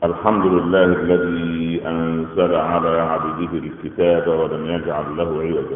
الحمد لله الذي أنزل على عبده الكتاب ولم يجعل له عوجا.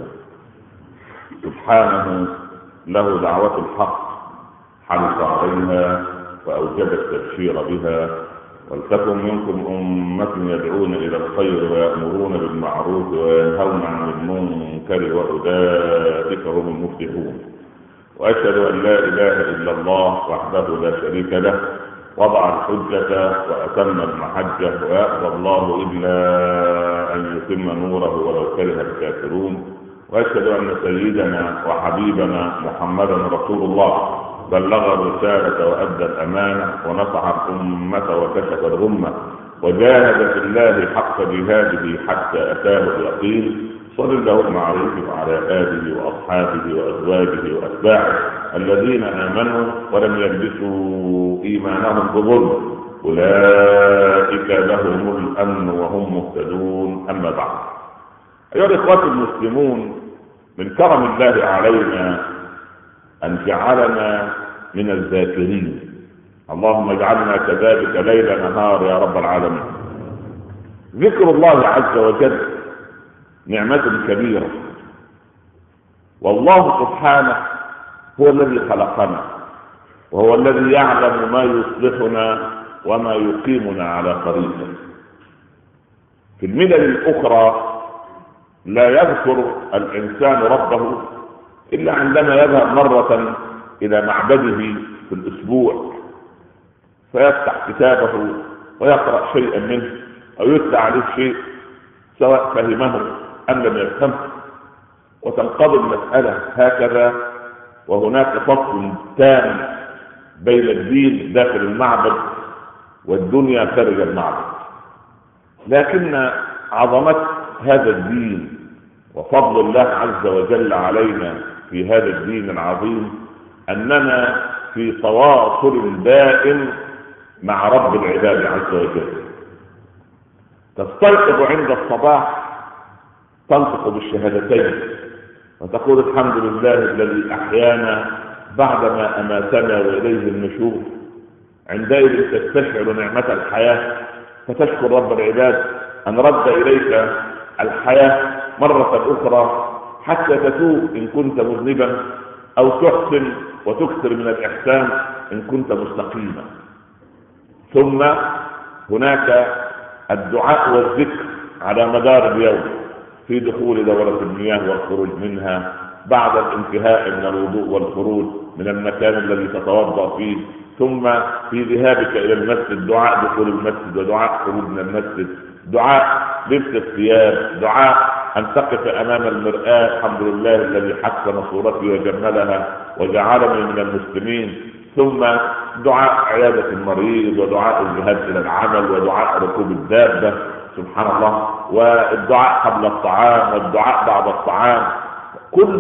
سبحانه له دعوة الحق حرص عليها وأوجب التبشير بها. ولتكن منكم أمة يدعون إلى الخير ويأمرون بالمعروف وينهون عن المنكر وأولئك هم المفلحون. وأشهد أن لا إله إلا الله وحده لا شريك له وضع الحجة وأتم المحجة ويأبى الله إلا أن يتم نوره ولو كره الكافرون. وأشهد أن سيدنا وحبيبنا محمدا رسول الله بلغ الرسالة وأدى الأمانة ونصح الأمة وكشف الغمة وجاهد في الله حق جهاده حتى أتاه اليقين. صلى الله عليه وعلى آله وأصحابه وأزواجه وأتباعه الذين آمنوا ولم يلبسوا إيمانهم بظلم أولئك لهم الأمن وهم مهتدون. أما بعد، أيها الإخوة المسلمون، من كرم الله علينا أن جعلنا من الذاكرين. اللهم اجعلنا كذلك ليل نهار يا رب العالمين. ذكر الله عز وجل نعمة كبيرة، والله سبحانه هو الذي خلقنا وهو الذي يعلم ما يصلحنا وما يقيمنا على طريقه. في الملل الأخرى لا يذكر الإنسان ربه إلا عندما يذهب مرة إلى معبده في الأسبوع فيفتح كتابه ويقرأ شيئا منه أو يتلى عليه شيء سواء فهمه أم لم يفهمه، وتنقضي المسألة هكذا. وهناك فصل تام بين الدين داخل المعبد والدنيا خارج المعبد. لكن عظمة هذا الدين وفضل الله عز وجل علينا في هذا الدين العظيم أننا في تواصل دائم مع رب العباد عز وجل. تستيقظ عند الصباح تنطق بالشهادتين وتقول الحمد لله الذي أحيانا بعدما أماتنا وإليه النشور. عندئذ تستشعر نعمة الحياة فتشكر رب العباد أن رد إليك الحياة مرة أخرى حتى تتوب إن كنت مذنبا أو تحسن وتكثر من الإحسان إن كنت مستقيما. ثم هناك الدعاء والذكر على مدار اليوم في دخول دورة المياه والخروج منها، بعد الانتهاء من الوضوء والخروج من المكان الذي تتوضأ فيه، ثم في ذهابك إلى المسجد دعاء دخول المسجد ودعاء خروج من المسجد، دعاء لبس الثياب، دعاء أن تقف أمام المرآة الحمد لله الذي حسن صورتي وجملها وجعلني من المسلمين، ثم دعاء عيادة المريض ودعاء الذهاب إلى العمل ودعاء ركوب الدابة سبحان الله، والدعاء قبل الطعام والدعاء بعد الطعام. كل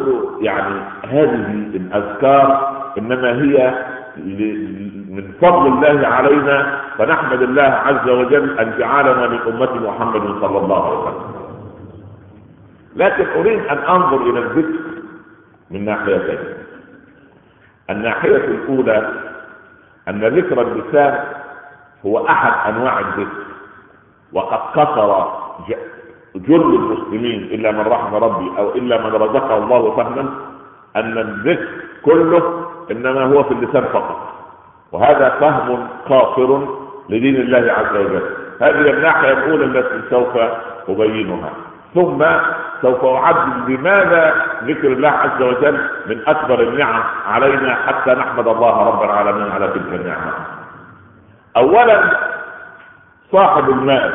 هذه الأذكار إنما هي من فضل الله علينا، فنحمد الله عز وجل أن جعلنا من أمة محمد صلى الله عليه وسلم. لكن أريد أن أنظر إلى الذكر من ناحيتين. الناحية الأولى أن ذكر اللسان هو أحد أنواع الذكر، وقد كثر جل المسلمين إلا من رحم ربي أو إلا من رزقه الله فهما أن الذكر كله إنما هو في اللسان فقط، وهذا فهم خاطر لدين الله عز وجل. هذه الناحية الأولى التي سوف أبينها، ثم سوف أعدد لماذا ذكر الله عز وجل من أكبر النعم علينا حتى نحمد الله رب العالمين على تلك النعمة. أولا، صاحب المال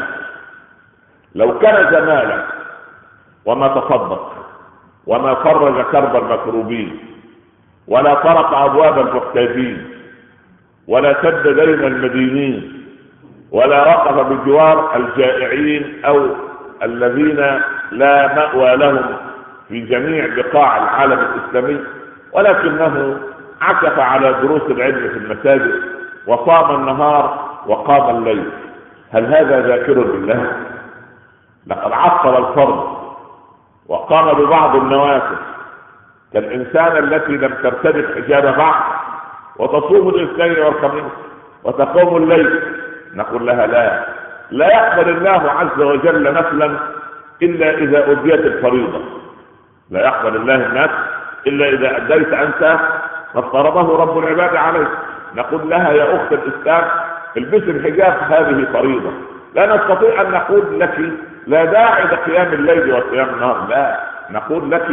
لو كنز مالا وما تصدق وما فرج كرب المكروبين ولا طرق أبواب المحتاجين ولا سد دين المدينين ولا وقف بجوار الجائعين أو الذين لا مأوى لهم في جميع بقاع العالم الإسلامي، ولكنه عكف على دروس العلم في المساجد وصام النهار وقام الليل، هل هذا ذاكر لله؟ لقد عطل الفرض وقام ببعض النوافل كالإنسان التي لم ترتدي حجاب بعض وتصوم الاثنين والخميس وتقوم الليل، نقول لها لا، لا يقبل الله عز وجل نفلا إلا إذا أديت الفريضة. لا يقبل الله النفس إلا إذا أديت أنت ما افترضه رب العباد عليك. نقول لها يا أخت الإسلام البس الحجاب، هذه فريضة. لا نستطيع أن نقول لك لا داعي لقيام الليل وقيام النهار، لا، نقول لك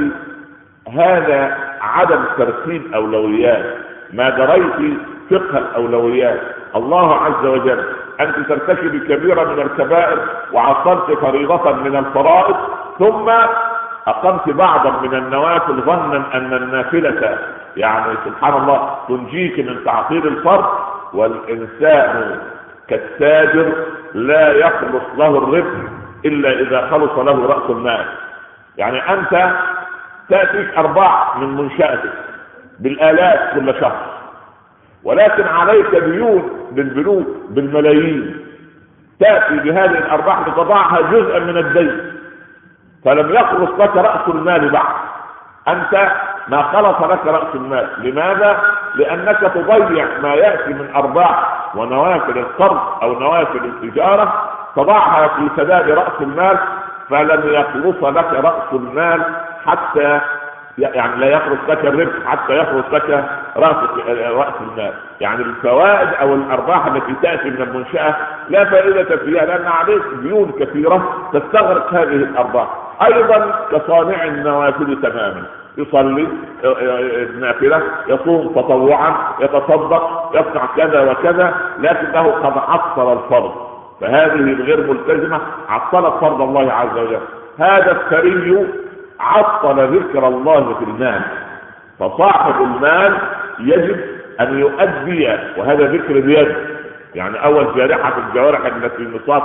هذا عدم ترتيب أولويات، ما دريت فقه الأولويات. الله عز وجل أنت ترتكب كبيرة من الكبائر وعطلت فريضة من الفرائض، ثم أقمت بعضا من النوافل ظنا أن النافلة يعني سبحان الله تنجيك من تعطيل الفرض. والإنسان كالتاجر لا يخلص له الربح إلا إذا خلص له رأس المال. يعني أنت تأتيك أرباح من منشأتك بالآلاف كل شهر، ولكن عليك ديون بالبنوك بالملايين، تأتي بهذه الأرباح لتضعها جزءا من الدين، فلم يخلص لك رأس المال بعد. أنت ما خلص لك رأس المال. لماذا؟ لأنك تضيع ما يأتي من أرباح ونوافل القرض أو نوافل التجارة، تضعها في سداد رأس المال، فلم يخلص لك رأس المال حتى يعني لا يخلص لك الربح حتى يخلص لك رأس المال. يعني الفوائد أو الأرباح التي تأتي من المنشأة لا فائدة فيها، لأن عليك ديون كثيرة تستغرق هذه الأرباح. أيضا كصانع النوافل تماما، يصلي نافلة، يصوم تطوعا، يتصدق، يصنع كذا وكذا، لكنه قد عطل الفرض، فهذه الغير ملتزمة عطلت فرض الله عز وجل. هذا الثري عطل ذكر الله في المال، فصاحب المال يجب أن يؤدي، وهذا ذكر اليد، يعني أول جارحة في الجوارح التي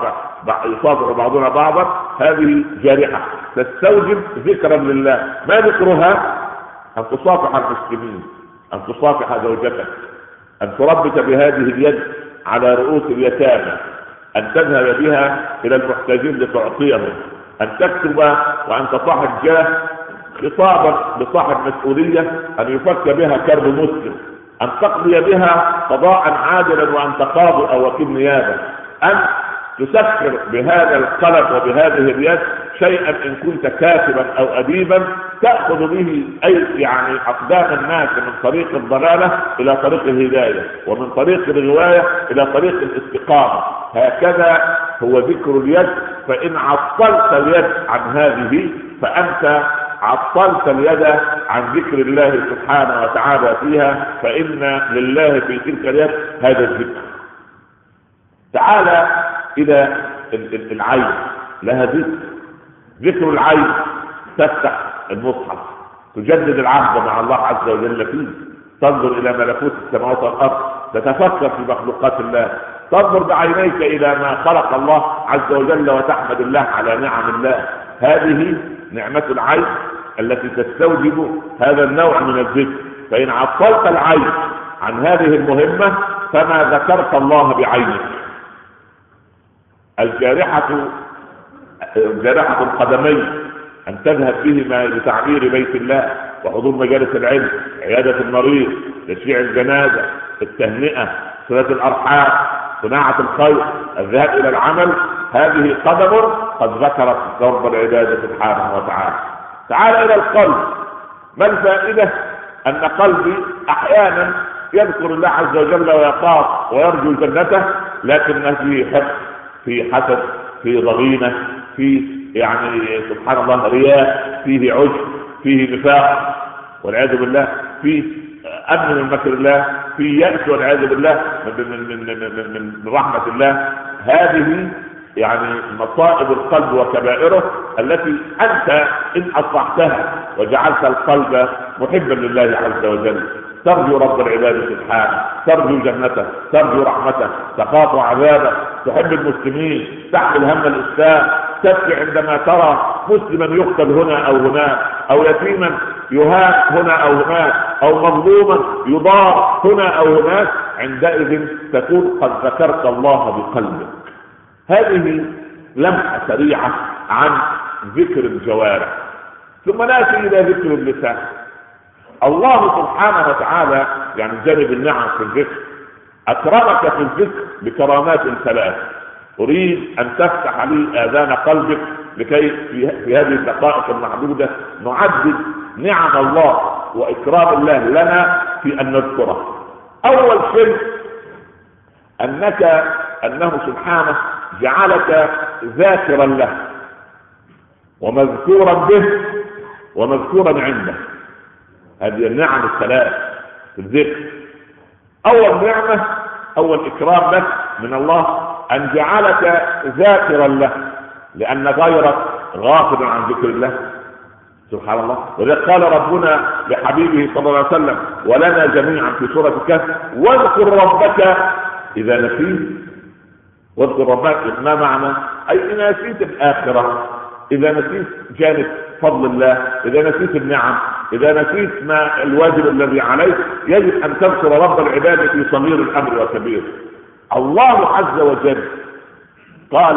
يصافح بعضنا بعضا، هذه جارحة تستوجب ذكرا لله. ما ذكرها؟ أن تصافح المسلمين، أن تصافح زوجتك، أن تربط بهذه اليد على رؤوس اليتامى، أن تذهب بها إلى المحتاجين لتعطيهم، أن تكتب وأن تصاحب جاه خطابا لصاحب مسؤولية أن يفك بها كرب مسلم، أن تقضي بها قضاء عادلا وأنت قاضي أو وكيل نيابة، أن تسكر بهذا القلم وبهذه اليد شيئا إن كنت كاتبا أو أديبا تأخذ به أي يعني أقدام الناس من طريق الضلالة إلى طريق الهداية، ومن طريق الرواية إلى طريق الاستقامة. هكذا هو ذكر اليد. فإن عطلت اليد عن هذه فأنت عطلت اليد عن ذكر الله سبحانه وتعالى فيها، فإن لله في تلك اليد هذا الذكر. تعالى إلى العين، لها ذكر العين، تفتح المصحف، تجدد العهد مع الله عز وجل فيه، تنظر إلى ملكوت السماوات والأرض، تتفكر في مخلوقات الله، تنظر بعينيك إلى ما خلق الله عز وجل وتحمد الله على نعم الله. هذه نعمة العين التي تستوجب هذا النوع من الذكر. فإن عطلت العين عن هذه المهمة فما ذكرت الله بعينك. الجارحة القدمين أن تذهب بهما لتعمير بيت الله وحضور مجالس العلم، عيادة المريض، تشييع الجنازة، التهنئة، صلة الأرحام، صناعة الخير، الذهاب إلى العمل. هذه قدم قد ذكرت رب العباد سبحانه وتعالى. تعال إلى القلب. ما الفائدة أن قلبي أحيانا يذكر الله عز وجل ويخاف ويرجو جنته، لكن فيه حقد، فيه حسد، فيه ضغينة، فيه يعني سبحان الله رياء، فيه عجب، فيه نفاق والعياذ بالله، فيه أمن من مكر الله، فيه يأس والعياذ بالله من رحمة الله. هذه يعني مصائب القلب وكبائره التي أنت إن أصلحتها وجعلت القلب محبا لله عز وجل، ترجو رب العباد سبحانه، ترجو جنته، ترجو رحمته، تخاف عذابه، تحب المسلمين، تحمل هم الإسلام، تبكي عندما ترى مسلما يقتل هنا أو هناك، أو يتيما يهان هنا أو هناك، أو مظلوما يضار هنا أو هناك. عندئذ تكون قد ذكرت الله بقلبك. هذه لمحة سريعة عن ذكر الجوارح. ثم نأتي إلى ذكر اللسان. الله سبحانه وتعالى يعني جانب النعم في الذكر أكرمك في الذكر بكرامات ثلاث. أريد أن تفتح لي آذان قلبك لكي في هذه الدقائق المعدودة نعدد نعم الله وإكرام الله لنا في أن نذكره. أول شيء أنه سبحانه جعلك ذاكرا له ومذكورا به ومذكورا عنده. هذه النعم الثلاث في الذكر. أول نعمة، أول إكرام لك من الله أن جعلك ذاكرا له، لأن غيرك غافل عن ذكر الله سبحان الله. ولذلك قال ربنا لحبيبه صلى الله عليه وسلم ولنا جميعا في سورة الكهف: واذكر ربك إذا نسيت. واذكر ربك ما معنى؟ أي إذا نسيت الآخرة، إذا نسيت جانب فضل الله، إذا نسيت النعم، إذا نسيت ما الواجب الذي عليك، يجب أن تذكر رب العباد في صغير الأمر وكبير. الله عز وجل قال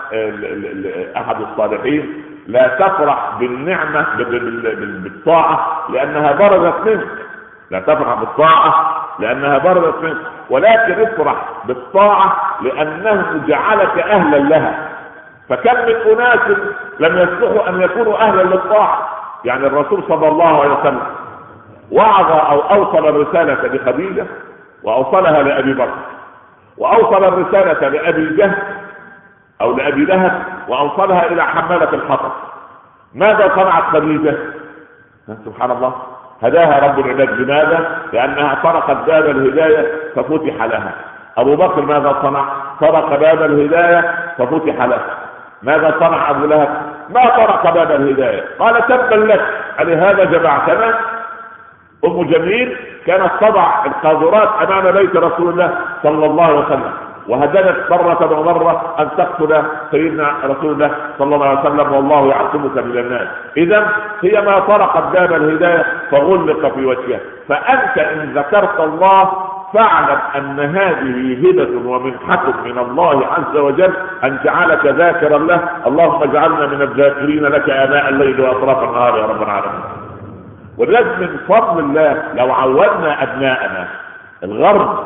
أحد الصالحين: لا تفرح بالنعمة بالطاعة لأنها برزت منك، لا تفرح بالطاعة لأنها برزت منك، ولكن افرح بالطاعة لأنه جعلك أهلا لها. فكم من أناس لم يصلحوا أن يكونوا أهلا للطاعة. يعني الرسول صلى الله عليه وسلم وعظ أو أوصل الرسالة لخديجة وأوصلها لأبي بكر، وأوصل الرسالة لأبي جهل أو لأبي لهب، وأوصلها إلى حمالة الحطب. ماذا صنعت خديجة؟ سبحان الله، هداها رب العباد. لماذا؟ لأنها طرقت باب الهداية ففتح لها. أبو بكر ماذا صنع؟ طرق باب الهداية ففتح له. ماذا صنع أبو لهب؟ ما طرق باب الهداية، قال تبا لك ألهذا جمعتنا؟ أم جميل كانت تضع القاذورات أمام بيت رسول الله صلى الله عليه وسلم، وهددت مرة ومرة أن تقتل سيدنا رسول الله صلى الله عليه وسلم والله يعصمك من الناس. إذا هي ما طرقت باب الهداية فغلق في وجهها. فأنت إن ذكرت الله فاعلم أن هذه هبة ومنحة من الله عز وجل أن جعلك ذاكرا له. اللهم اجعلنا من الذاكرين لك آناء الليل وأطراف النهار يا رب العالمين. ولذلك من فضل الله لو عودنا أبناءنا الغرب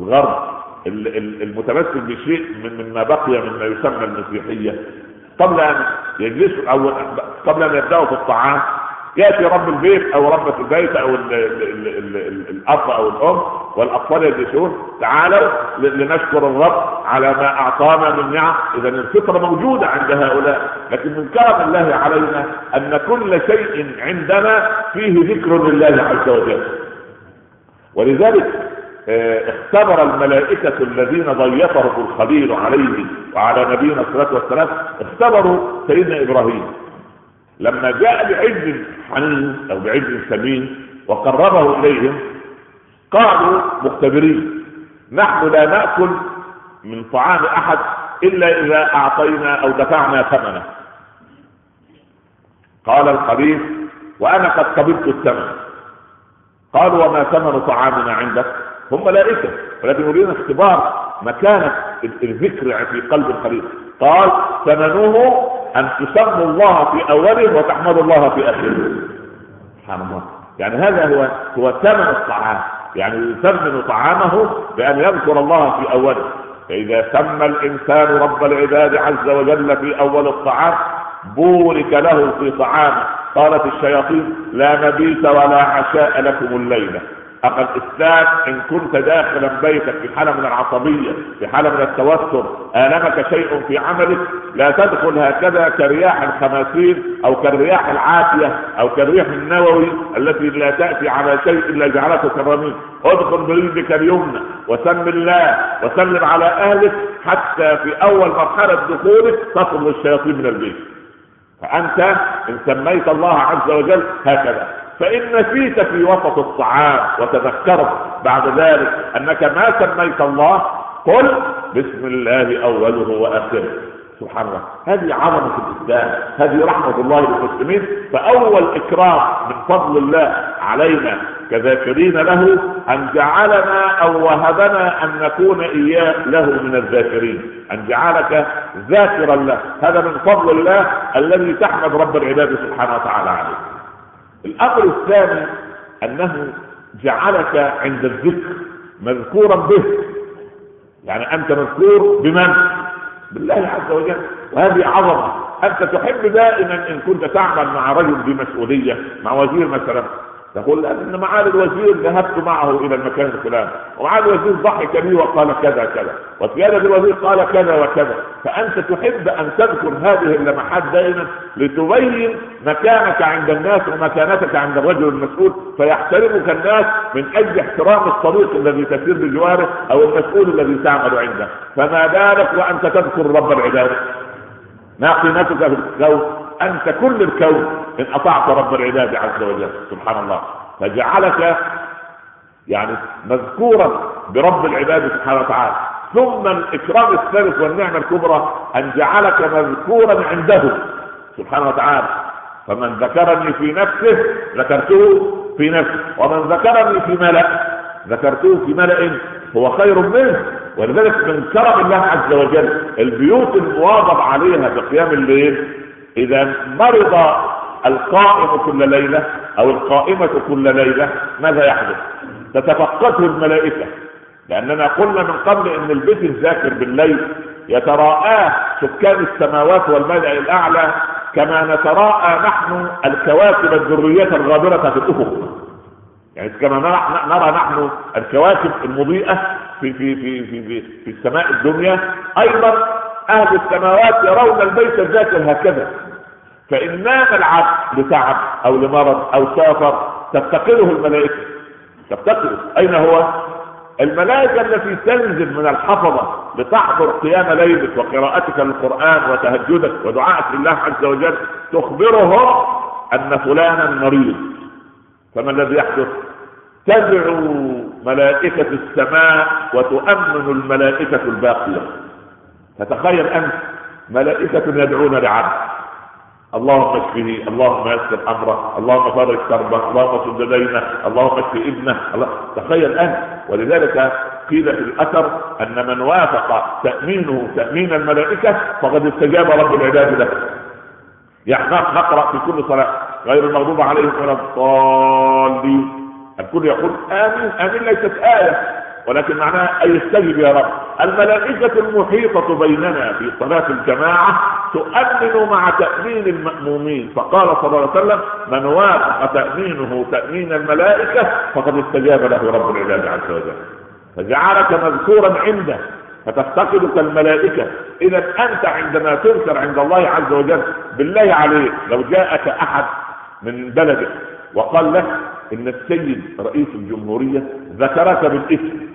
المتمسك بشيء مما بقي مما يسمى المسيحية، قبل أن يجلسوا أو قبل أن يبدأوا في الطعام يأتي رب البيت أو ربة البيت أو الأب أو الأم والأطفال يجلسون: تعالوا لنشكر الرب على ما أعطانا من نعم. إذا الفطرة موجودة عند هؤلاء، لكن من كرم الله علينا أن كل شيء عندنا فيه ذكر لله عز وجل. ولذلك اختبر الملائكة الذين ضيفهم الخليل عليه وعلى نبينا الصلاة والسلام، اختبروا سيدنا إبراهيم لما جاء بعجل حنين أو بعجل سمين وقربه إليهم. قالوا مختبرين: نحن لا نأكل من طعام أحد إلا إذا أعطينا أو دفعنا ثمنه. قال الخليل: وأنا قد قبلت الثمن. قالوا: وما ثمن طعامنا عندك؟ هم ملائكة ولكن يريدون اختبار مكانة الذكر في قلب الخليل. قال: ثمنه أن تسموا الله في أوله وتحمدوا الله في آخره. سبحان الله. يعني هذا هو ثمن الطعام، يعني يثمن طعامه بأن يذكر الله في أوله. فإذا سمى الإنسان رب العباد عز وجل في أول الطعام بورك له في طعامه. قالت الشياطين: لا مبيت ولا عشاء لكم الليلة. أخي الإسلام، إن كنت داخلا بيتك في حالة من العصبية، في حالة من التوتر، آلمك شيء في عملك، لا تدخل هكذا كرياح الخماسين أو كالرياح العاتية أو كالريح النووي التي لا تأتي على شيء إلا جعلته كالرميم. ادخل برجلك اليمنى وسم الله وسلم على أهلك حتى في أول مرحلة دخولك تطرد الشياطين من البيت. فأنت إن سميت الله عز وجل هكذا. فإن نسيت في وسط الطعام وتذكرت بعد ذلك أنك ما سميت الله، قل بسم الله أوله وآخره. سبحان الله. هذه عظمة الإسلام، هذه رحمة الله للمسلمين. فأول إكرام من فضل الله علينا كذاكرين له أن جعلنا أو وهبنا أن نكون إياه له من الذاكرين، أن جعلك ذاكرا له. هذا من فضل الله الذي تحمد رب العباد سبحانه وتعالى عليه. الأمر الثاني أنه جعلك عند الذكر مذكورا به. يعني أنت مذكور بمن؟ بالله عز وجل. وهذه عظمة. أنت تحب دائما إن كنت تعمل مع رجل بمسؤولية، مع وزير مثلا، تقول أن معالي الوزير ذهبت معه إلى المكان الفلاني، ومعالي الوزير ضحك لي وقال كذا كذا، وسيادة الوزير قال كذا وكذا. فأنت تحب أن تذكر هذه اللمحات دائما لتبين مكانك عند الناس ومكانتك عند الرجل المسؤول، فيحترمك الناس من أجل احترام الصديق الذي تسير بجواره أو المسؤول الذي تعمل عنده. فما بالك وأنت تذكر رب العباد؟ ما قيمتك في الكون؟ أنت كل الكون إن أطعت رب العباد عز وجل سبحان الله. فجعلك يعني مذكورا برب العباد سبحانه وتعالى. ثم الإكرام الثالث والنعمة الكبرى أن جعلك مذكورا عنده سبحانه وتعالى. فمن ذكرني في نفسه ذكرته في نفسه، ومن ذكرني في ملأ ذكرته في ملأ هو خير منه. ولذلك من كرم الله عز وجل البيوت المواظب عليها بقيام الليل، إذا مرض القائم كل ليلة أو القائمة كل ليلة ماذا يحدث؟ تتفقده الملائكة. لأننا قلنا من قبل أن البيت الذاكر بالليل يتراءاه سكان السماوات والملأ الأعلى كما نتراءى نحن الكواكب الذرية الغابرة في الأفق. يعني كما نرى نحن الكواكب المضيئة في السماء الدنيا، أيضا أهل السماوات يرون البيت الذاكر هكذا. فإن نام العبد لتعب أو لمرض أو سافر تفتقده الملائكة. تفتقده أين هو؟ الملائكة التي تنزل من الحفظة لتحضر قيام ليلك وقراءتك للقرآن وتهجدك ودعائك لله عز وجل تخبره أن فلانا مريض. فما الذي يحدث؟ تدعو ملائكة السماء وتؤمن الملائكة الباقية. فتخيل أنت ملائكة يدعون لعبد اللهم اشفه، اللهم يسر امره، اللهم فرج كربه، اللهم سد دينه، اللهم اشف ابنه. تخيل انت. ولذلك قيل في الاثر ان من وافق تامينه تامين الملائكه فقد استجاب رب العباد له. يعني نقرا في كل صلاه غير المغضوب عليهم ولا الضالين، الكل يقول امين. امين ليست ايه ولكن معناها أن يستجب يا رب. الملائكة المحيطة بيننا في صلاة الجماعة تؤمن مع تأمين المأمومين. فقال صلى الله عليه وسلم من وافق تأمينه تأمين الملائكة فقد استجاب له رب العباد عز وجل. فجعلك مذكورا عنده فتفتقدك الملائكة. إذا أنت عندما تذكر عند الله عز وجل بالله عليك لو جاءك أحد من بلدك وقال لك إن السيد رئيس الجمهورية ذكرك بالاسم،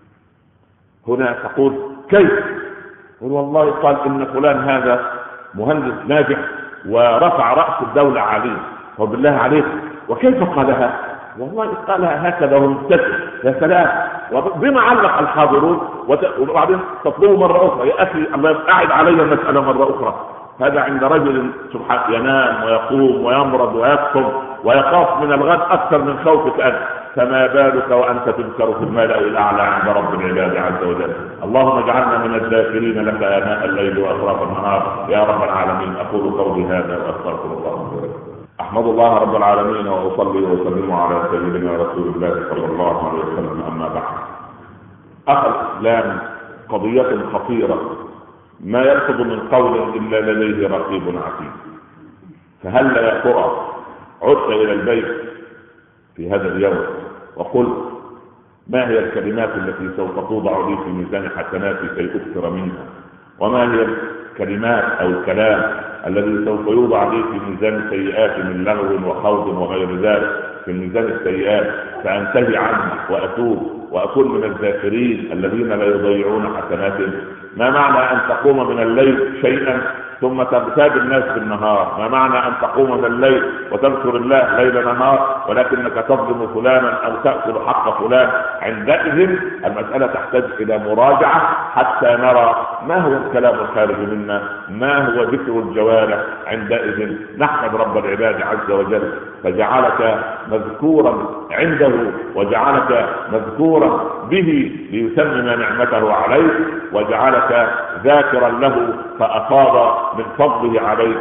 هنا تقول كيف؟ قل والله قال إن فلان هذا مهندس ناجح ورفع رأس الدولة عليه. وبالله عليك وكيف قالها؟ والله قالها هكذا ومبتسم. يا سلام. وبما علق الحاضرون وبعدين تطلبوا مرة أخرى يا أخي الله أعد علي المسألة مرة أخرى. هذا عند رجل سبحانه ينام ويقوم ويمرض ويكتب ويخاف من الغد أكثر من خوفك أنت، فما بالك وأنت تذكر في الملأ الأعلى عند رب العباد عز وجل. اللهم اجعلنا من الذاكرين لك آناء الليل وأطراف النهار يا رب العالمين. أقول قولي هذا وأستغفر الله. أحمد الله رب العالمين وأصلي وأسلم على سيدنا رسول الله صلى الله عليه وسلم. أما بعد، أخي الإسلام قضية خطيرة ما يلفظ من قول إلا لديه رقيب عتيد. فهل يا ترى عدت إلى البيت في هذا اليوم وقل ما هي الكلمات التي سوف توضع لي في ميزان حسناتي كي أكثر منها، وما هي الكلمات أو الكلام الذي سوف يوضع لي في ميزان سيئات من لغو وخوض وغير ذلك في ميزان السيئات فأنتهي عنه وأتوب وأكون من الذاكرين الذين لا يضيعون حسناتهم. ما معنى أن تقوم من الليل شيئا ثم تغتاب الناس بالنهار؟ ما معنى أن تقوم من الليل وتذكر الله ليل نهار ولكنك تظلم فلانا أو تأكل حق فلان؟ عندئذ المسألة تحتاج إلى مراجعة حتى نرى ما هو الكلام الخارج منا، ما هو ذكر الجوارح. عندئذ نحمد رب العباد عز وجل فجعلك مذكورا عنده وجعلك مذكورا به ليتمم نعمته عليك، وجعلك ذاكرا له فأفاض من فضله عليك،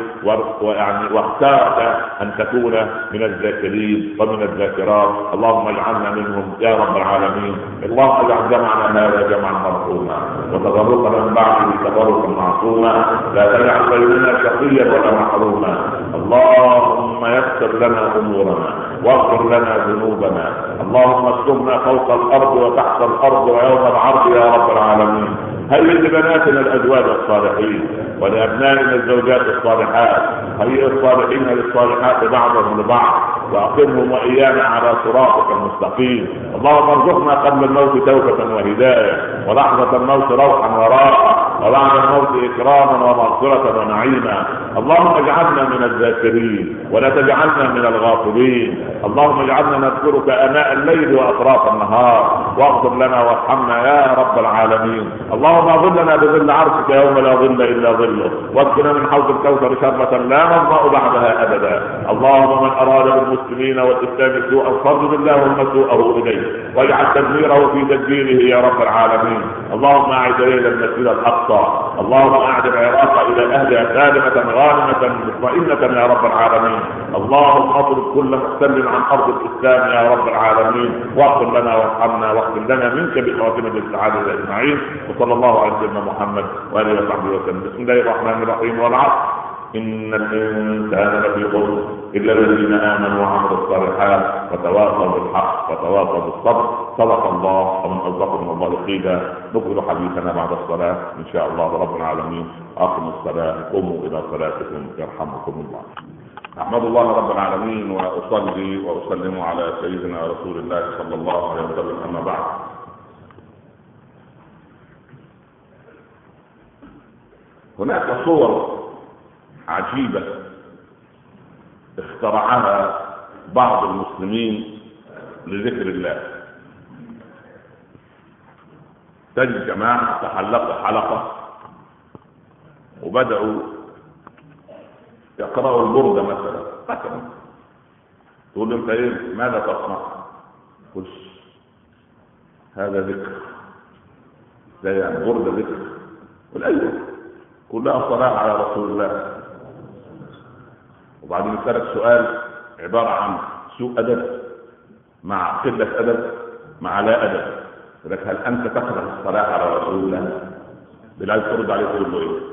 واختارك أن تكون من الذاكرين ومن الذاكرات. اللهم اجعلنا منهم يا رب العالمين. اللهم اجعل جمعنا هذا جمعا مرحوما وتفرقنا من بعده تفرقا معصوما، لا تجعل بيننا شقيا ولا محروما. اللهم يسر لنا امورنا واغفر لنا ذنوبنا. اللهم استرنا فوق الارض وتحت الارض ويوم العرض يا رب العالمين. هيئ لبناتنا الازواج الصالحين ولابنائنا الزوجات الصالحات. هيئ الصالحين للصالحات بعضهم لبعض، واقمهم وايانا على صراطك المستقيم. اللهم ارزقنا قبل الموت توبه وهدايه، ولحظه الموت روحا وراحه، وبعد الموت اكراما ومغفره ونعيما. اللهم اجعلنا من الذاكرين ولا تجعلنا من الغافلين. اللهم اجعلنا نذكرك اناء الليل واطراف النهار، واغفر لنا وارحمنا يا رب العالمين. اللهم اظلنا بظل عرشك يوم لا ظل الا ظله، واسقنا من حوض الكوثر شربة لا نظمأ بعدها ابدا. اللهم من اراد بالمسلمين والاسلام سوءا فارد اللهم سوءه اليه، واجعل تدميره في تدبيره يا رب العالمين. اللهم اعد الينا المسجد الاقصى، اللهم اعد العراق الى اهلها سالمة غانمة مطمئنة يا رب العالمين. اللهم اطرد كل محتل عن ارض الاسلام يا رب العالمين، واغفر لنا وارحمنا واغفر لنا منك بخاتمة السعادة اجمعين. وصلى الله على سيدنا محمد واله وصحبه وسلم. بسم الله الرحمن الرحيم. والعصر ان الانسان لفي خسر الا الذين امنوا وعملوا الصالحات وتواصوا بالحق وتواصوا بالصبر. صدق الله ومن اصدق من الله قيلا. نكمل حديثنا بعد الصلاه ان شاء الله رب العالمين. اقيموا الصلاه، قوموا الى صلاتكم يرحمكم الله. احمد الله رب العالمين واصلي واسلم على سيدنا رسول الله صلى الله عليه وسلم. اما بعد، هناك صور عجيبة اخترعها بعض المسلمين لذكر الله. تجد جماعة تحلقوا حلقة وبدأوا يقرأوا البردة مثلا تقول انت ايه ماذا تصنع؟ قل هذا ذكر، زي يعني بردة ذكر. والأيوة كلها صلاة على رسول الله. وبعدين يسألك سؤال عبارة عن سوء أدب مع قلة أدب مع لا أدب، لك هل أنت تكره الصلاة على رسول الله؟ بلا ترد عليه تقول له إيه؟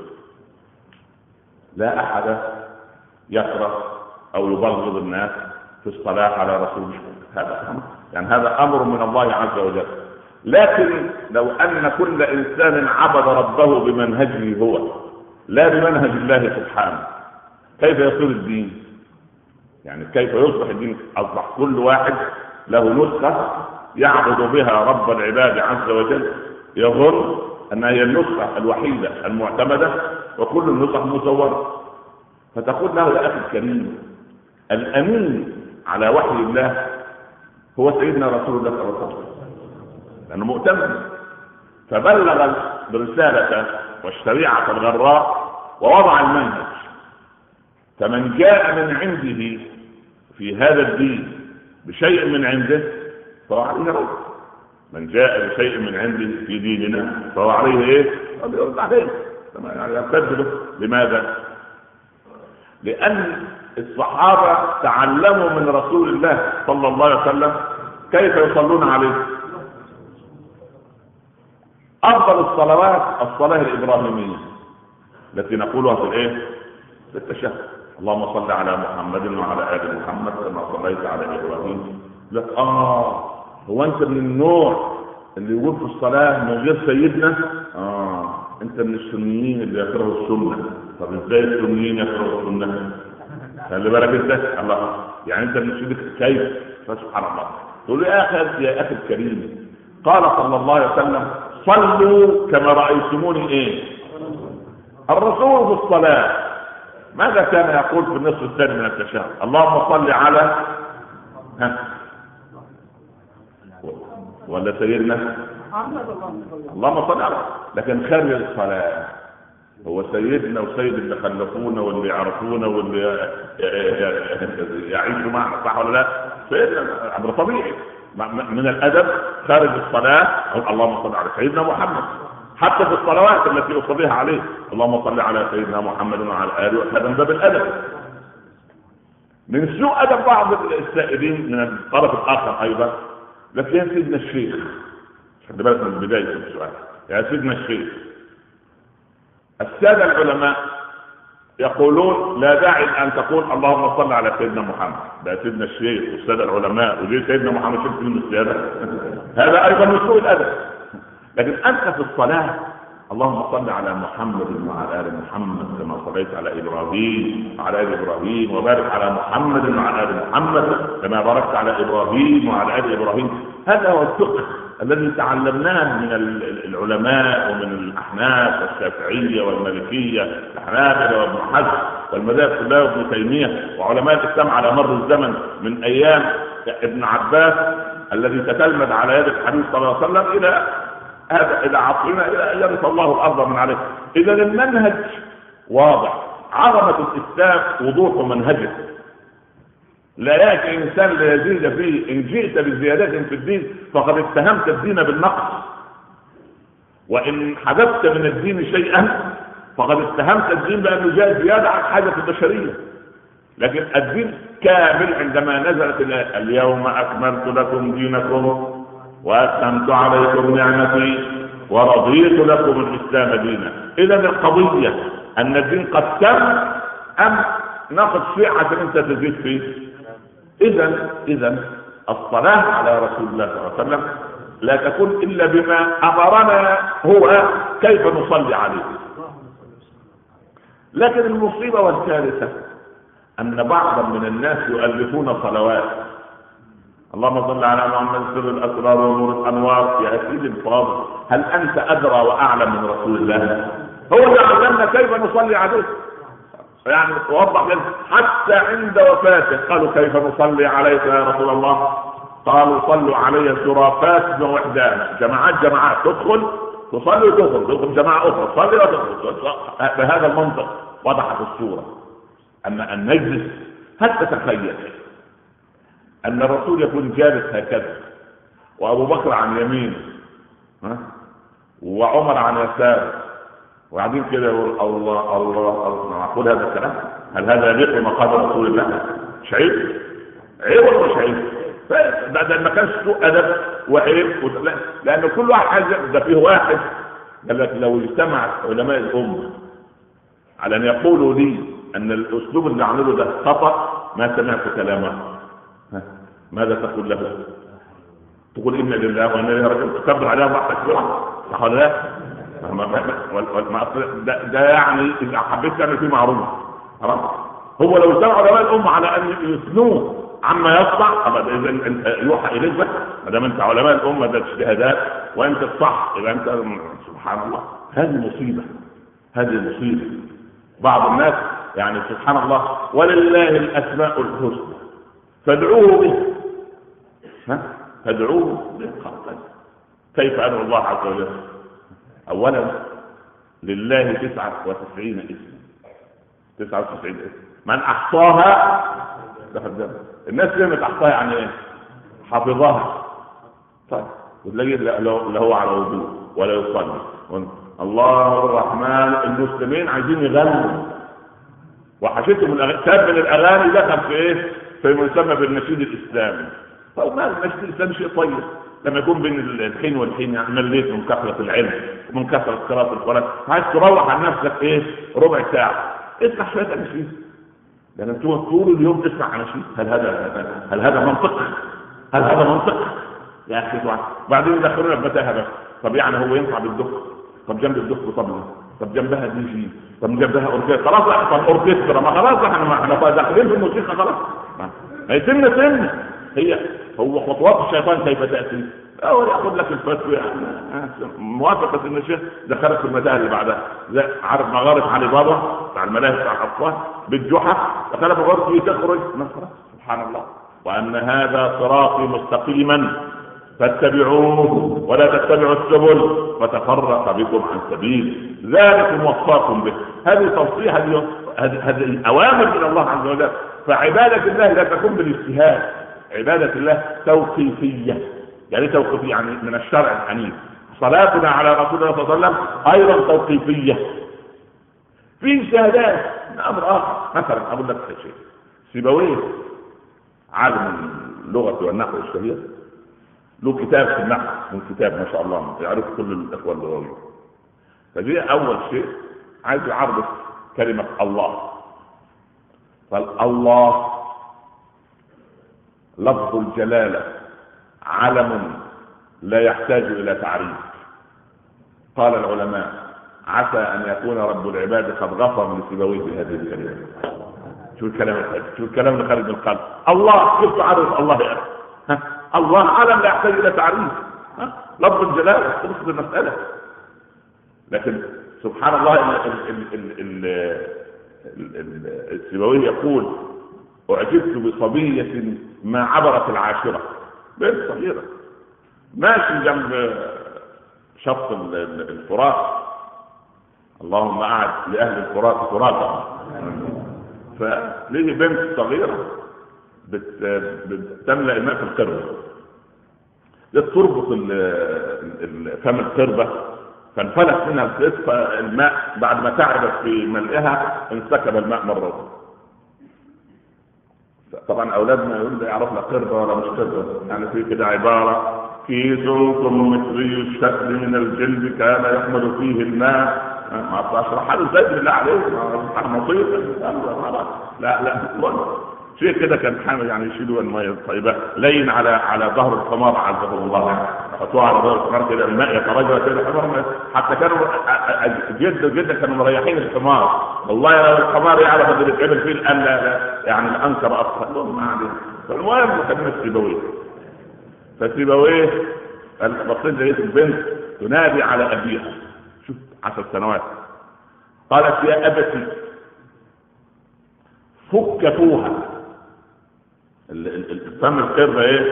لا أحد يكره أو يبغض الناس في الصلاة على رسول الله. هذا أمر من الله عز وجل. لكن لو أن كل إنسان عبد ربه بمنهجه هو لا بمنهج الله سبحانه، كيف يصير الدين؟ يعني كيف يصبح الدين؟ أصبح كل واحد له نسخة يعبد بها رب العباد عز وجل، يظن أنها هي النسخة الوحيدة المعتمدة، وكل النسخ مزورة. فتقول له يا أخي الكريم، الأمين على وحي الله هو سيدنا رسول الله صلى الله عليه وسلم، لأنه مؤتمن، فبلغ برسالة والشريعة الغراء ووضع المنهج. فمن جاء من عنده في هذا الدين بشيء من عنده فهو عليه رد. من جاء بشيء من عنده في ديننا فهو عليه ايه؟ يرد عليه. يكذبه. لماذا؟ لأن الصحابة تعلموا من رسول الله صلى الله عليه وسلم كيف يصلون عليه. أفضل الصلوات الصلاة الإبراهيمية التي نقولها في الايه؟ في التشهد. اللهم صل على محمد وعلى آل محمد كما صليت على إبراهيم. لك هو أنت من النوع اللي يقول في الصلاة من غير سيدنا؟ أنت من السنيين اللي يكرهوا السنة. طب إزاي السنيين يكرهوا السنة؟ خلي بالك أنت الله، يعني أنت من السنة كيف؟ فسبحان الله. تقول يا أخي الكريم، قال صلى الله عليه وسلم صلوا كما رأيتموني ايه؟ الرسول في الصلاة ماذا كان يقول في النصف الثاني من التشهد؟ اللهم صل على ولا سيدنا؟ اللهم صل على. لكن خارج الصلاة هو سيدنا وسيد اللي خلفونا واللي يعرفونا واللي يعيشوا معنا، صح ولا لا؟ سيدنا امر طبيعي. من الادب خارج الصلاه اللهم صل على سيدنا محمد، حتى في الصلوات التي اصليها عليه اللهم صل على سيدنا محمد وعلى اله وصحبه، من باب الادب. من سوء ادب بعض السائلين من الطرف الاخر ايضا، لكن يا سيدنا الشيخ، خد بالك من بدايه السؤال، يا سيدنا الشيخ. الساده العلماء يقولون لا داعي ان تقول اللهم صل على سيدنا محمد، ده سيدنا الشيخ والساده العلماء، وليه سيدنا محمد شفت من السياده؟ هذا ايضا من سوء الادب. لكن انت في الصلاه اللهم صل على محمد وعلى ال محمد كما صليت على ابراهيم وعلى ال ابراهيم، وبارك على محمد وعلى ال محمد كما باركت على ابراهيم وعلى ال ابراهيم. هذا هو الفقه الذي تعلمناه من العلماء ومن الاحناف والشافعيه والمالكيه، الحنابلة وابن حزم والمذاهب كلها وابن تيميه وعلماء الاسلام على مر الزمن، من ايام ابن عباس الذي تتلمذ على يد الحبيب صلى الله عليه وسلم الى عصرنا، الى ان يرث الله الارض من عليه. اذا المنهج واضح، عظمه الاسلام وضوح منهجه. لا ياتي انسان ليزيد فيه، ان جئت بزيادات في الدين فقد اتهمت الدين بالنقص، وان حدثت من الدين شيئا فقد اتهمت الدين بانه جاء زياده عن حاجه البشريه. لكن الدين كامل عندما نزلت اليوم اكملت لكم دينكم واتممت عليكم نعمتي ورضيت لكم الاسلام دينا. اذا القضيه ان الدين قد تم ام ناخذ شيء عشان انت تزيد فيه. اذا الصلاه على رسول الله صلى الله عليه وسلم لا تكون الا بما امرنا هو كيف نصلي عليه. لكن المصيبه والكارثه ان بعضا من الناس يؤلفون صلوات اللهم صل على محمد سر الاسرار ونور الانوار. يا سيدي الفاضل، هل انت ادرى واعلم من رسول الله؟ هو اللي علمنا كيف نصلي عليه. يعني توضح لنا حتى عند وفاته قالوا كيف نصلي عليك يا رسول الله؟ قالوا صلوا علي شرافات ووحدان، جماعات تدخل تصلي وتخرج جماعه اخرى تصلي وتخرج. بهذا المنطق وضحت الصوره. اما ان نجلس، هل تتخيل ان الرسول يكون جالس هكذا وابو بكر عن يمينه وعمر عن يساره وبعدين كده يقول الله الله الله؟ معقول هذا الكلام؟ هل هذا يليق بمقام رسول الله؟ مش عيب؟ عيب ولا مش عيب؟ ده ما كانش سوء ادب وعيب، لان كل واحد عايز. ده فيه واحد قال لك لو اجتمع علماء الامه على ان يقولوا لي ان الاسلوب اللي عمله ده خطا ما سمعت كلامه، ماذا تقول له؟ تقول إنا لله وإنا إليه راجعون، تكبر عليها وحدك صح ولا لا؟ ده يعني إذا حبيت تعمل فيه معروف خلاص. هو لو اجتمع علماء الأمة على أن يثنوه عما يصنع، إذا أنت يوحى إليك بس ما دام أنت علماء الأمة ده اجتهادات وأنت الصح، يبقى أنت سبحان الله. هذه مصيبة. بعض الناس يعني سبحان الله ولله الأسماء الحسنى فادعوه به، فادعوه بالقرآن. كيف أدعو الله عز وجل؟ أولا لله 99 اسم، 99 اسم، من أحصاها دخل الجنة. الناس لما أحصاها يعني إيه؟ حفظها. طيب وتلاقي لا هو على وضوء ولا يصلي. الله الرحمن. المسلمين عايزين يغنوا وحشتهم كتاب من الأغاني دخل في إيه؟ في ما يسمى بالنشيد الإسلامي. طيب ما النشيد الإسلامي شيء طيب لما يكون بين الحين والحين، يعني مليت من كثرة العلم ومن كثرة قراءة القرآن، عايز تروح عن نفسك ايه ربع ساعة اسمع شوية أناشيد، لأن انتوا طول اليوم تسمع أناشيد. هل هذا منطق؟ يا أخي بعدين يدخلونا بمتاهة بس. طب يعني هو ينفع بالدخ؟ طب جنب الدخ طبعا، طب جنبها دي جي، طب جنبها أوركسترا، خلاص طب أوركسترا ما خلاص احنا داخلين في الموسيقى خلاص. هي سن هو خطوات الشيطان كيف تأتي؟ أول يأخذ لك الفتوى موافقة إن الشيخ دخلت في المتاهة اللي بعدها، عارف مغارب علي بابا بتاع الملاهي بتاع الأطفال بالجحا، دخلت مغارب تخرج سبحان الله. وأن هذا صراطي مستقيما فاتبعوه ولا تتبعوا السبل فتفرق بكم عن سبيل ذلكم وصاكم به. هذه توصية، هذه أوامر من الله عز وجل. فعبادة الله لا تكون بالاجتهاد، عبادة الله توقيفية. يعني توقيفية يعني من الشرع الحنيف. صلاتنا على رسول الله صلى الله عليه وسلم أيضا توقيفية. في شهادات أمر آخر. مثلا أقول لك شيء، سيبويه عالم اللغة والنحو الشهير له كتاب في النحو، من كتاب ما شاء الله يعرف كل الإخوة اللغويين. فدي أول شيء عايز يعرف كلمة الله. فالله لفظ الجلالة علم لا يحتاج إلى تعريف. قال العلماء عسى أن يكون رب العباد قد غفر لسيبويه بهذه الكلمة. شو الكلام الخارج، شو الكلام اللي خارج من القلب. الله كيف تعرف الله يا أخي؟ الله علم لا يحتاج إلى تعريف. لفظ الجلالة تبص المسألة. لكن سبحان الله السيبويه يقول أعجبت بصبية ما عبرت العاشرة. بنت صغيرة ماشي جنب شط الفرات، اللهم أعد لأهل الفرات فراتهم. فليه بنت صغيرة بتملأ الماء في القربة، تربط فم القربة، فانفلت منها الماء. بعد ما تعبت في ملئها انسكب الماء مرة. طبعا أولادنا يقول لي يعرف لك قربة ولا مش قربة. يعني في كده عبارة كيس مصري الشكل من الجلد كان يحمل فيه الماء. ما أشرح له زي بالله عليه مصيبة. لا شيء كده كان حامل يعني يشيلوا الماء الطيبة لين على ظهر الحمار عزه الله. فتوى على ظهر الحمار كده الماء يترجع كده الحمار. حتى كانوا جدا كانوا مريحين الحمار. والله لو الحمار يعرف اللي بيتعمل فيه الآن لا يعني الأنكر أصلا ما عليه. فالمهم كلمة سيبويه. فسيبويه بصيت لقيت البنت تنادي على أبيها، شوف 10 سنوات. قالت يا أبتي فك فوها. الفم القربة ايه؟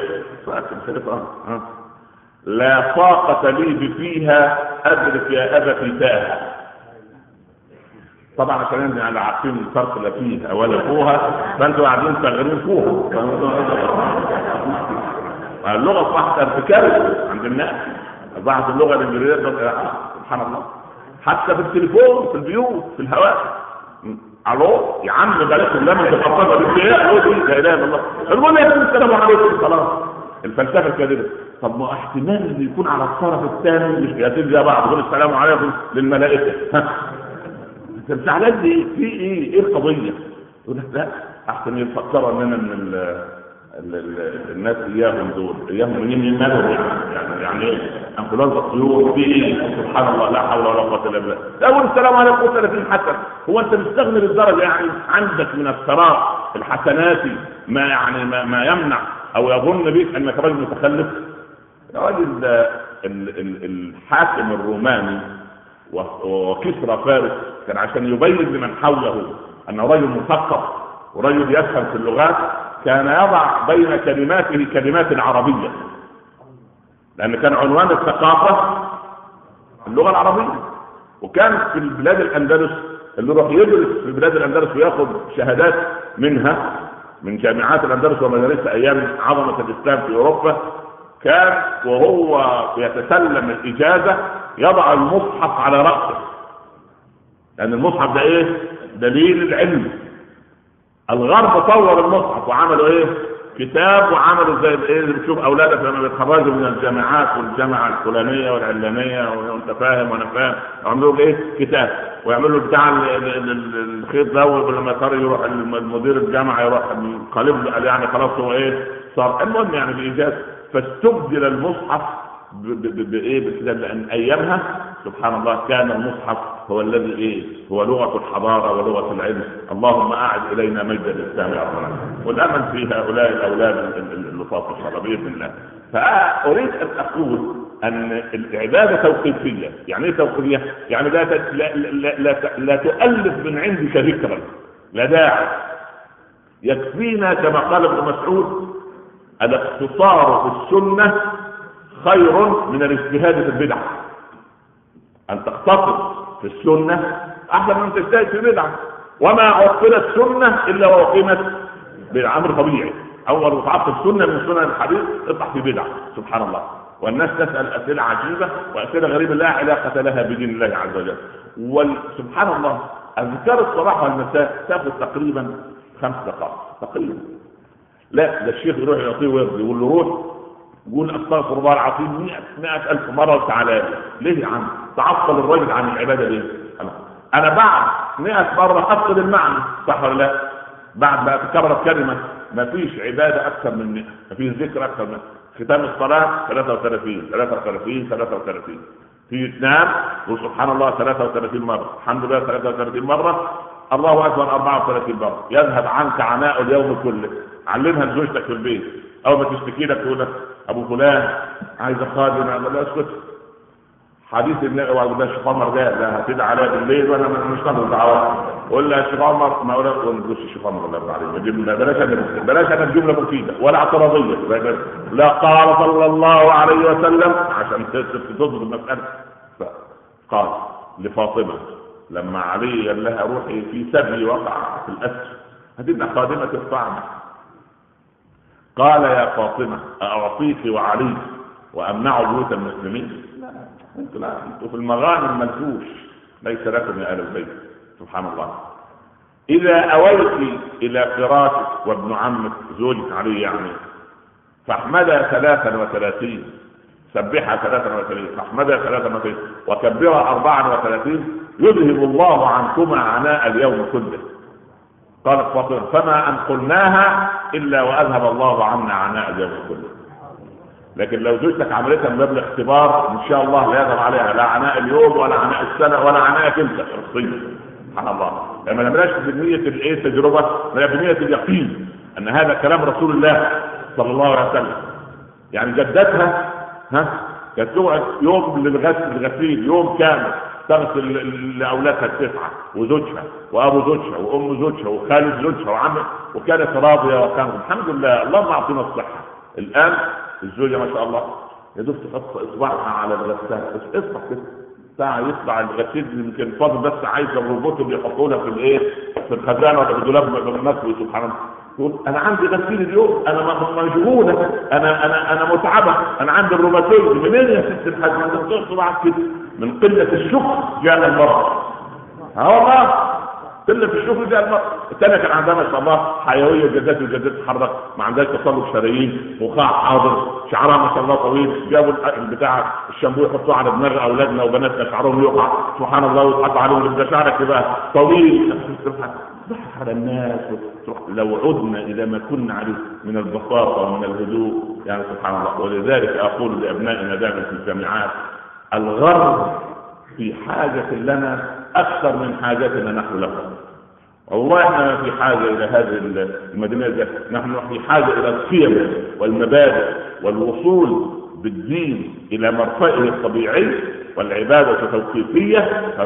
لا طاقة لي بفيها أدرك يا أبتي تاها. طبعا عشان يعني عارفين الفرق لا فيها ولا فوها، فانتوا قاعدين تغيرين فوها. اللغة صح ارتكاب عند الناس، بعض اللغة الإنجليزية سبحان الله. حتى في التليفون في البيوت في الهواء الو يا عم بلاش لما تفكر بالشيء او دي لا اله الا الله. المهم يقول السلام عليكم خلاص. الفلسفه الكاذبه. طب ما احتمال ان يكون على الطرف الثاني مش بيقول زي بعض، يقول السلام عليكم للملائكه. انت زعلان ليه؟ في ايه القضيه؟ يقول لك لا احسن يفكروا اننا من الناس اياهم دول اياهم منين مالهم يعني انفلونزا الطيور في ايه؟ سبحان الله لا حول ولا قوه الا بالله. اول السلام عليكم 30 حسن. هو انت مستغني للدرجه يعني عندك من الثراء الحسنات ما يعني ما يمنع او يظن بك انك رجل متخلف؟ يا راجل الحاكم الروماني وكسرى فارس كان عشان يبين لمن حوله انه رجل مثقف ورجل يفهم في اللغات كان يضع بين كلماته كلمات عربية، لأن كان عنوان الثقافة اللغة العربية. وكان في البلاد الأندلس اللي يروح يدرس في بلاد الأندلس ويأخذ شهادات منها من جامعات الأندلس ومدارسها أيام عظمة الإسلام في أوروبا، كان وهو يتسلم الإجازة يضع المصحف على رأسه، لأن المصحف ده إيه؟ دليل العلم. الغرب طور المصحف وعملوا ايه؟ كتاب، وعملوا زي ايه اللي بتشوف اولادك لما بيتخرجوا من الجامعات والجامعه الفلانيه والعلانيه وانت فاهم وانا فاهم، يعملوا ايه؟ كتاب، ويعملوا بتاع الخيط ده، ولما صار يروح المدير الجامعه يروح قالب يعني خلاص هو ايه صار. المهم يعني بايجاز فاستبدل المصحف بايه؟ بالكتاب، لان ايامها سبحان الله كان المصحف هو الذي ايه؟ هو لغه الحضاره ولغه العلم. اللهم اعد الينا مجد الاسلام يا رب، والامل في هؤلاء الاولاد اللطاف ان شاء الله باذن الله. فاريد ان اقول ان العباده توقيفيه. يعني ايه توقيفيه؟ يعني لا تؤلف من عندك ذكرا، لا داعي. يكفينا كما قال ابن مسعود الاقتصار في السنه خير من الاجتهاد في البدع. ان تقتصر في السنه احسن من تجتهد في البدع. وما عطلت سنه الا واقيمت بدعه، امر طبيعي. اول ما تعطل سنه من سنن الحديث اطلع في بدعه، سبحان الله. والناس تسال اسئله عجيبه واسئله غريبه لا علاقه لها بدين الله عز وجل. وسبحان الله اذكار الصباح والمساء تاخذ تقريبا 5 دقائق تقريبا. لا، ده الشيخ يروح يعطيه ورد يقول له روح قول استغفر الله العظيم 100,000 مره وتعالى. ليه يا عم تعطل الراجل عن العباده ليه؟ انا بعد 100 مره افقد المعنى، صح ولا لا؟ بعد ما تكرر كلمه ما فيش عباده اكثر من 100، ما فيش ذكر اكثر من ختام الصلاه 33 33 33 في تنام وسبحان الله 33 مره، الحمد لله 33 مره، الله اكبر 34 مره. يذهب عنك عناء اليوم كله. علمها لزوجتك في البيت، اول ما تشتكي لك تقول لك ابو فلان عايز خادم، لا اسكت. حديث النبي وقال الشيخ عمر ده لا هتدعي عليا بالليل وانا مش قادر دعوات. قول له يا شيخ عمر ما اقول الشيخ عمر ولا بلاش انا الجمله مفيده ولا اعتراضيه. لا قال صلى الله عليه وسلم عشان تضبط المساله. قال لفاطمه لما علي قال لها روحي في سبي وقع في الاسر هتبقى خادمه الطعام. قال يا فاطمه اعطيك وعلي وامنع بيوت المسلمين؟ انتوا في المغانم ملكوش، ليس لكم يا ال البيت. سبحان الله. اذا اويت الى فراشك وابن عمك زوجك علي يعني فاحمدها 33 سبحها 33 فاحمدها 33 وكبرها 34 يذهب الله عنكما عناء اليوم كله. قالت فاطمه فما ان قلناها الا واذهب الله عنا عناء اليوم كله. لكن لو زوجتك عملتها من باب الاختبار ان شاء الله لا يذهب عليها لا عناء اليوم ولا عناء السنه ولا عناء انت شخصيا. سبحان الله. لما نعملهاش بنيه التجربه، لا بنيه اليقين ان هذا كلام رسول الله صلى الله عليه وسلم. يعني جدتها كانت تقعد يوم للغسيل يوم كامل تغسل لاولادها 9 وزوجها وابو زوجها وام زوجها وخالد زوجها وعمه، وكانت راضيه وكانت الحمد لله اللهم اعطينا الصحه. الان الزوجه ما شاء الله يا دوب تحط اصبعها على الغساله بس اصبع كده ساعه يطلع الغسيل يمكن فاضل بس عايز الروبوت اللي يحطوها في الخزانه ولا في الدولاب المكوي. سبحان الله. تقول انا عندي غسيل اليوم انا مشغوله انا متعبه انا عندي الروماتويد. منين يا ست الحاج؟ انت بتحط صباعك كده من قله الشكر جاء المرض. والله قله الشكر جاء المرض. الثانيه كان عندها ما شاء الله حيويه جدات وجدات تتحرك ما عندهاش تصلب شرايين وقاع حاضر شعرها ما شاء الله طويل. جابوا بتاع الشامبو يحطوه على دماغ اولادنا وبناتنا شعرهم يقع سبحان الله ويتحط عليهم ده شعرك يبقى طويل. ضحك على الناس. لو عدنا الى ما كنا عليه من البساطه ومن الهدوء يعني سبحان الله. ولذلك اقول لابنائنا دائما في الجامعات الغرب في حاجه لنا اكثر من حاجتنا نحن له. والله احنا في حاجه الى هذه المدينه، نحن في حاجه الى القيم والمبادئ والوصول بالدين الى مرفئه الطبيعي والعباده توقيفيه.